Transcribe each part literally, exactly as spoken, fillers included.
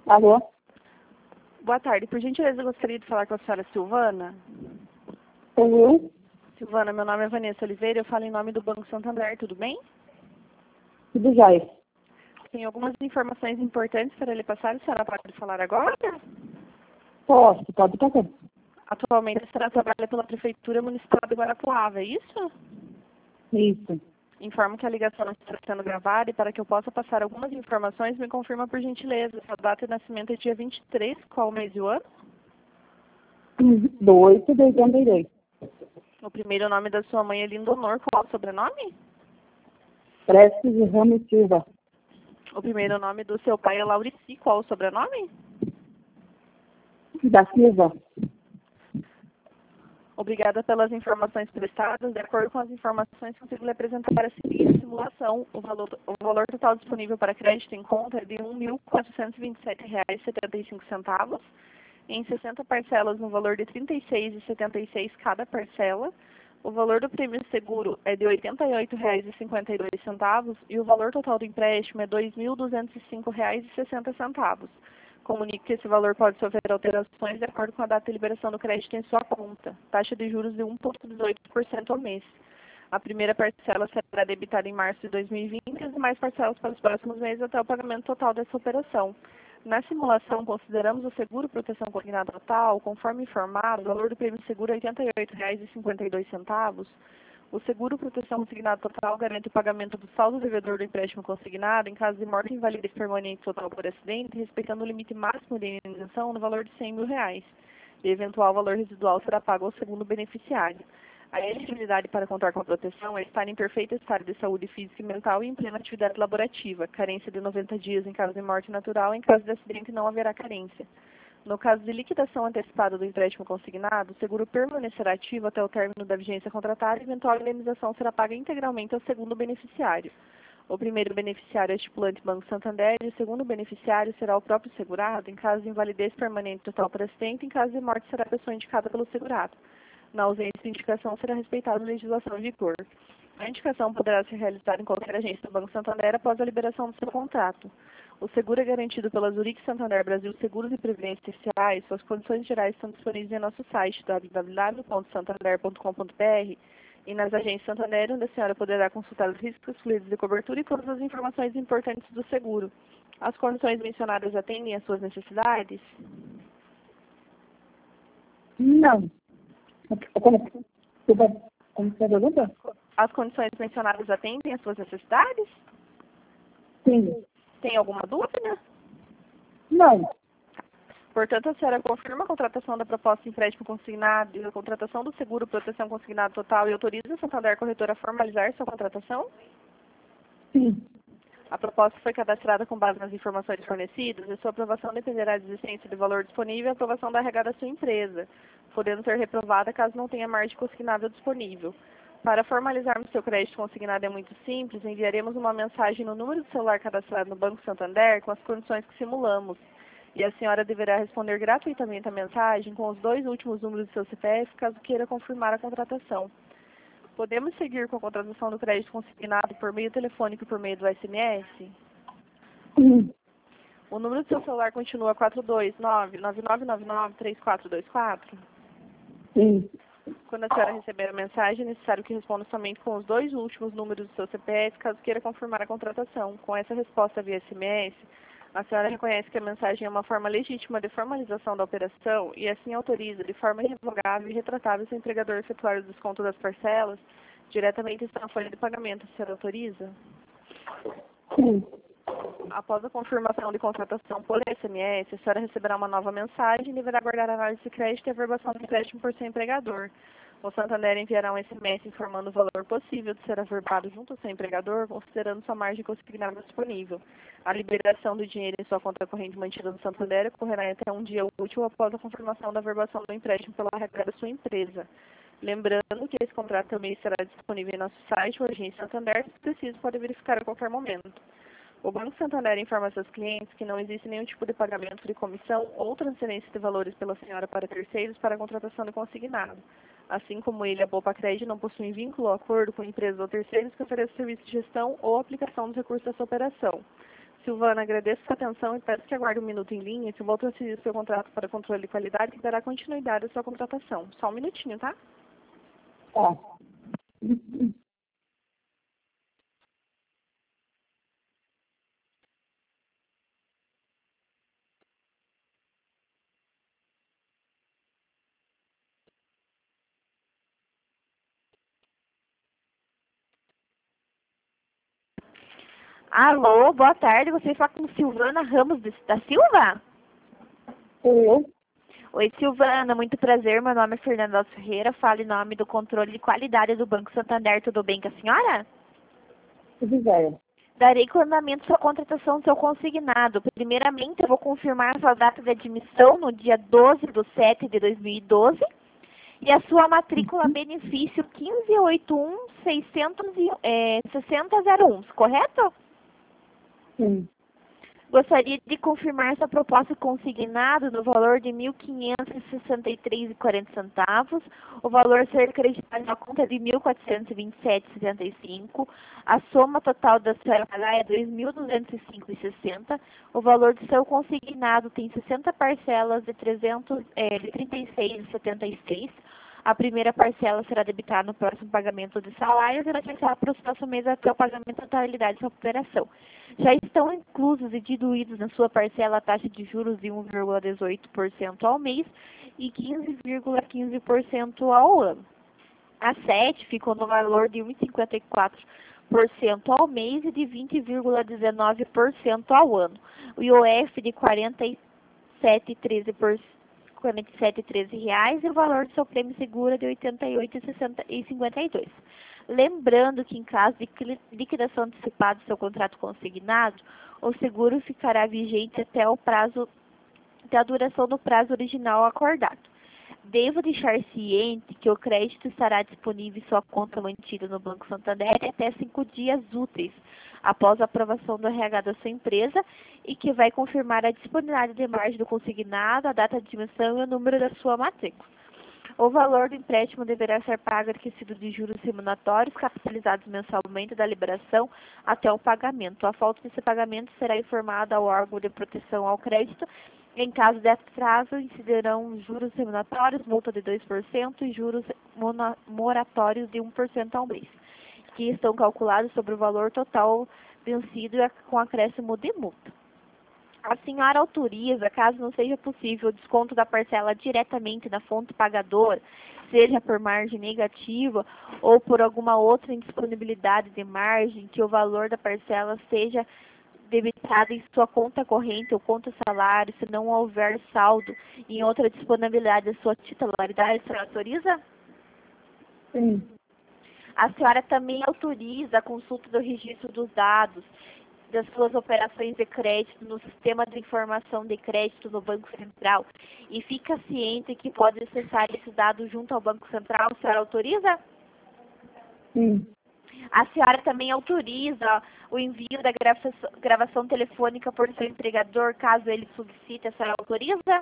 Alô? Boa tarde. Por gentileza, eu gostaria de falar com a senhora Silvana. Oi? Silvana, meu nome é Vanessa Oliveira, eu falo em nome do Banco Santander, tudo bem? Tudo jóia. Tem algumas informações importantes para ele passar, a senhora pode falar agora? Posso, pode passar. Atualmente, a senhora trabalha pela Prefeitura Municipal de Guarapuava, é isso? Isso. Informo que a ligação está sendo gravada e para que eu possa passar algumas informações, me confirma por gentileza. Sua data de nascimento é dia vinte e três, qual o mês e o ano? Do oito de oitenta e dois. O primeiro nome da sua mãe é Lindonor, qual o sobrenome? Prestes e Ramos Silva. O primeiro nome do seu pai é Laurici, qual o sobrenome? Da Silva. Obrigada pelas informações prestadas. De acordo com as informações, consigo lhe apresentar a seguinte simulação. O valor, o valor total disponível para crédito em conta é de um mil quatrocentos e vinte e sete reais e setenta e cinco centavos, em sessenta parcelas no valor de trinta e seis reais e setenta e seis centavos cada parcela. O valor do prêmio seguro é de oitenta e oito reais e cinquenta e dois centavos e o valor total do empréstimo é dois mil duzentos e cinco reais e sessenta centavos. Comunique que esse valor pode sofrer alterações de acordo com a data de liberação do crédito em sua conta. Taxa de juros de um vírgula dezoito por cento ao mês. A primeira parcela será debitada em março de dois mil e vinte e as demais parcelas para os próximos meses até o pagamento total dessa operação. Na simulação, consideramos o seguro proteção consignado total, conforme informado, o valor do prêmio seguro é oitenta e oito reais e cinquenta e dois centavos. O seguro proteção consignado total garante o pagamento do saldo devedor do empréstimo consignado em caso de morte, invalidez permanente total por acidente, respeitando o limite máximo de indenização no valor de cem mil reais. E eventual valor residual será pago ao segundo beneficiário. A elegibilidade para contar com a proteção é estar em perfeito estado de saúde física e mental e em plena atividade laborativa. Carência de noventa dias em caso de morte natural, em caso de acidente não haverá carência. No caso de liquidação antecipada do empréstimo consignado, o seguro permanecerá ativo até o término da vigência contratada e eventual indenização será paga integralmente ao segundo beneficiário. O primeiro beneficiário é o estipulante Banco Santander e o segundo beneficiário será o próprio segurado, em caso de invalidez permanente total por acidente, em caso de morte será a pessoa indicada pelo segurado. Na ausência de indicação, será respeitada a legislação em vigor. A indicação poderá ser realizada em qualquer agência do Banco Santander após a liberação do seu contrato. O seguro é garantido pela Zurich Santander Brasil Seguros e Previdência Especiais. Suas condições gerais estão disponíveis em nosso site w w w ponto santander ponto com ponto b r e nas agências Santander, onde a senhora poderá consultar os riscos, fluidos de cobertura e todas as informações importantes do seguro. As condições mencionadas atendem às suas necessidades? Não. Como, como, como você pergunta? As condições mencionadas atendem às suas necessidades? Sim. Tem alguma dúvida? Não. Portanto, a senhora confirma a contratação da proposta de empréstimo consignado e a contratação do seguro proteção consignado total e autoriza a Santander Corretora a formalizar sua contratação? Sim. A proposta foi cadastrada com base nas informações fornecidas e sua aprovação dependerá da existência de valor disponível e aprovação da regada da sua empresa, podendo ser reprovada caso não tenha margem consignável disponível. Para formalizarmos seu crédito consignado é muito simples, enviaremos uma mensagem no número do celular cadastrado no Banco Santander com as condições que simulamos. E a senhora deverá responder gratuitamente a mensagem com os dois últimos números do seu C P F, caso queira confirmar a contratação. Podemos seguir com a contratação do crédito consignado por meio telefônico e por meio do S M S? Sim. O número do seu celular continua quatro dois nove, nove nove nove nove, três quatro dois quatro? Sim. Quando a senhora receber a mensagem, é necessário que responda somente com os dois últimos números do seu C P F, caso queira confirmar a contratação. Com essa resposta via S M S, a senhora reconhece que a mensagem é uma forma legítima de formalização da operação e assim autoriza de forma irrevogável e retratável seu empregador a efetuar o desconto das parcelas diretamente na folha de pagamento. A senhora autoriza? Sim. Após a confirmação de contratação por S M S, a senhora receberá uma nova mensagem e deverá aguardar a análise de crédito e a averbação do empréstimo por seu empregador. O Santander enviará um S M S informando o valor possível de ser averbado junto ao seu empregador, considerando sua margem consignável disponível. A liberação do dinheiro em sua conta corrente mantida no Santander ocorrerá até um dia útil após a confirmação da averbação do empréstimo pela regra da sua empresa. Lembrando que esse contrato também será disponível em nosso site, o Agência Santander, se preciso, pode verificar a qualquer momento. O Banco Santander informa a seus clientes que não existe nenhum tipo de pagamento de comissão ou transferência de valores pela senhora para terceiros para a contratação de consignado. Assim como ele, a Poupa Crédito não possui vínculo ou acordo com empresas ou terceiros que ofereçam serviço de gestão ou aplicação dos recursos dessa operação. Silvana, agradeço sua atenção e peço que aguarde um minuto em linha, que eu vou transferir seu contrato para controle de qualidade e dará continuidade à sua contratação. Só um minutinho, tá? Tá. Alô, boa tarde. Você fala com Silvana Ramos da Silva? Eu, Oi, Silvana, muito prazer. Meu nome é Fernanda Ferreira. Falo em nome do controle de qualidade do Banco Santander. Tudo bem com a senhora? tudo bem. Darei andamento à sua contratação do seu consignado. Primeiramente, eu vou confirmar a sua data de admissão no dia doze de setembro de dois mil e doze e a sua matrícula benefício um cinco oito um seis zero zero um, correto? Sim. Gostaria de confirmar essa proposta consignado no valor de mil quinhentos e sessenta e três reais e quarenta centavos, o valor a ser acreditado na conta de mil quatrocentos e vinte e sete reais e setenta e cinco centavos, a soma total da senhora pagar é dois mil duzentos e cinco reais e sessenta centavos, o valor do seu consignado tem sessenta parcelas de, trezentos, é, de trinta e seis reais e setenta e seis centavos. A primeira parcela será debitada no próximo pagamento de salários e vai ser para os próximos meses até o pagamento da totalidade da operação. Já estão inclusos e diluídos na sua parcela a taxa de juros de um vírgula dezoito por cento ao mês e quinze vírgula quinze por cento ao ano. A sete ficou no valor de um vírgula cinquenta e quatro por cento ao mês e de vinte vírgula dezenove por cento ao ano. O I O F de quarenta e sete vírgula treze por cento quarenta e sete vírgula treze reais e o valor do seu prêmio seguro de oitenta e oito vírgula cinquenta e dois. Lembrando que em caso de liquidação antecipada do seu contrato consignado, o seguro ficará vigente até o prazo, até a duração do prazo original acordado. Devo deixar ciente que o crédito estará disponível em sua conta mantida no Banco Santander até cinco dias úteis após a aprovação do R H da sua empresa e que vai confirmar a disponibilidade de margem do consignado, a data de admissão e o número da sua matrícula. O valor do empréstimo deverá ser pago aquecido de juros remuneratórios capitalizados mensalmente da liberação até o pagamento. A falta desse pagamento será informada ao órgão de proteção ao crédito. Em caso de atraso, incidirão juros remuneratórios, multa de dois por cento e juros moratórios de um por cento ao mês, que estão calculados sobre o valor total vencido com acréscimo de multa. A senhora autoriza, caso não seja possível o desconto da parcela diretamente na fonte pagadora, seja por margem negativa ou por alguma outra indisponibilidade de margem, que o valor da parcela seja debitado em sua conta corrente ou conta salário, se não houver saldo em outra disponibilidade da sua titularidade, a senhora autoriza? Sim. A senhora também autoriza a consulta do registro dos dados das suas operações de crédito no sistema de informação de crédito do Banco Central e fica ciente que pode acessar esses dados junto ao Banco Central. A senhora autoriza? Sim. A senhora também autoriza o envio da gravação, gravação telefônica por seu empregador, caso ele solicite. A senhora autoriza?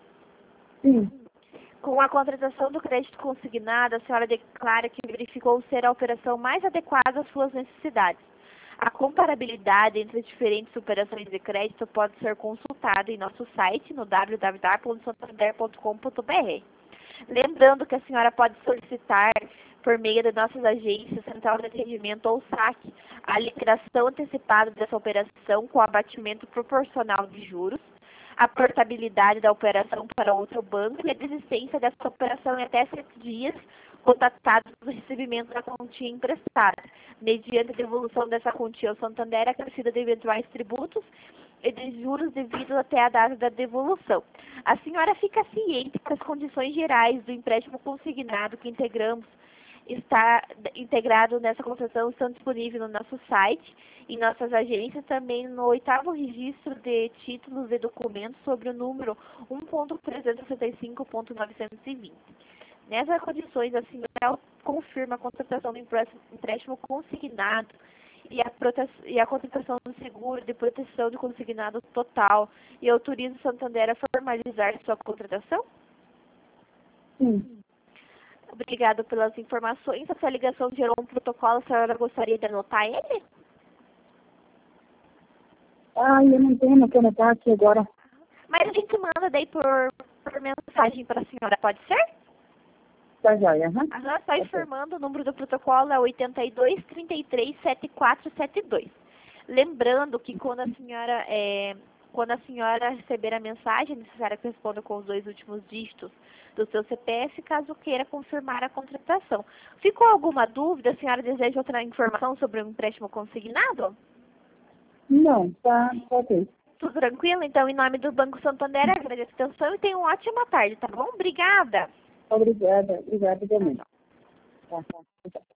Sim. Com a contratação do crédito consignado, a senhora declara que verificou ser a operação mais adequada às suas necessidades. A comparabilidade entre as diferentes operações de crédito pode ser consultada em nosso site no w w w ponto santander ponto com ponto b r. Lembrando que a senhora pode solicitar, por meio de nossas agências, Central de Atendimento ou saque, a liquidação antecipada dessa operação com abatimento proporcional de juros, a portabilidade da operação para outro banco e a desistência dessa operação em até sete dias contatados do recebimento da quantia emprestada, mediante a devolução dessa quantia ao Santander acrescida de eventuais tributos e de juros devidos até a data da devolução. A senhora fica ciente que as condições gerais do empréstimo consignado que integramos está integrado nessa concessão estão disponíveis no nosso site, em nossas agências, também no oitavo registro de títulos e documentos sobre o número um ponto trezentos e sessenta e cinco ponto novecentos e vinte. Nessas condições, a senhora confirma a contratação do empréstimo consignado e a, e a contratação do seguro de proteção do consignado total e autoriza o Santander a formalizar sua contratação? Sim. Obrigada pelas informações. Essa ligação gerou um protocolo, a senhora gostaria de anotar ele? Ah, eu não tenho que anotar aqui agora. Mas a gente manda daí por, por mensagem para a senhora, pode ser? Tá joia, aham. Aham, só informando, o número do protocolo é oitenta e dois, trinta e três, setenta e quatro setenta e dois. Lembrando que quando a senhora, é, quando a senhora receber a mensagem, é necessário que responda com os dois últimos dígitos do seu C P F, caso queira confirmar a contratação. Ficou alguma dúvida? A senhora deseja outra informação sobre o empréstimo consignado? Não, tá, tá ok. Tudo tranquilo? Então, em nome do Banco Santander, agradeço a atenção e tenha uma ótima tarde, tá bom? Obrigada! Obrigada, obrigada também. Tá, tá.